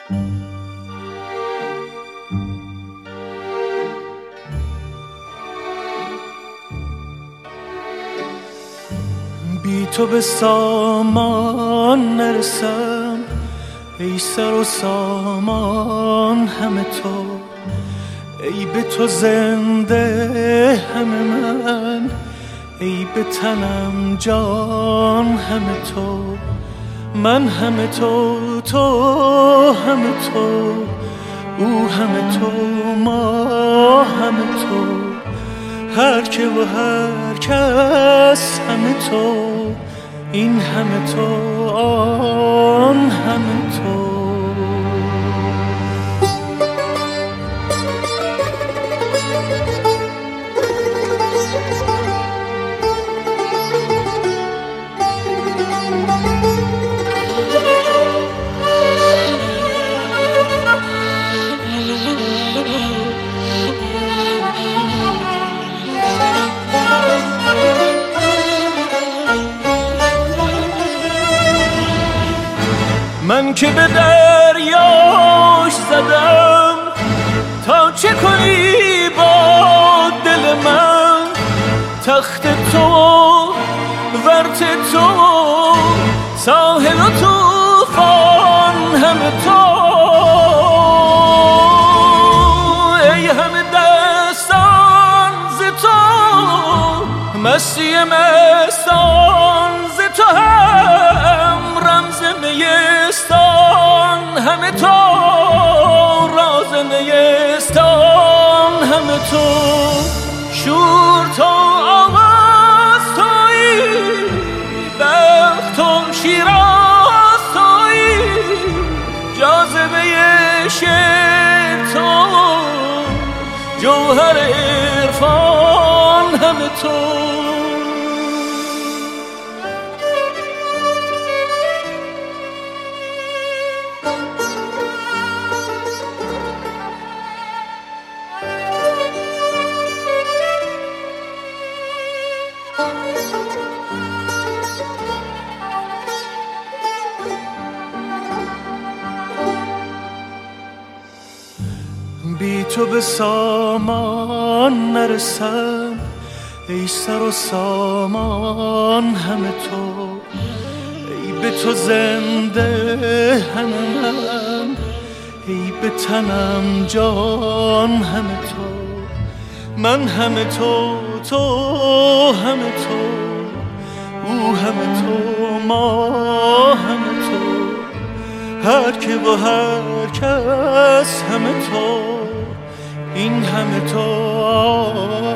بی تو به سامان نرسم، ای سر و سامان همه تو، ای به تو زنده همه من، ای به تنم جان همه تو. من همه تو، تو همه تو، او همه تو، ما همه تو، هر که و هر کس همه تو، این همه تو، آن همه تو. من که به دریاش زدم، تا چه کنی با دل من؟ تخت تو ورت تو، ساحل و طوفان همه تو. ای همه دستان ز تو، مستی مستان ز تو، هم رمز نیستان همه تو، راز نیستان همه تو. شور تو آواز تویی، بخت و شیراز تویی، جاذبه شعر تو، جوهر عرفان همه تو. بی تو به سامان نرسم، ای سر و سامان همه تو، ای به تو زنده همه من، ای به تنم جان همه تو. من همه تو، تو همه تو، او همه تو، ما همه تو، هر که و هر کس همه تو، این همه تو.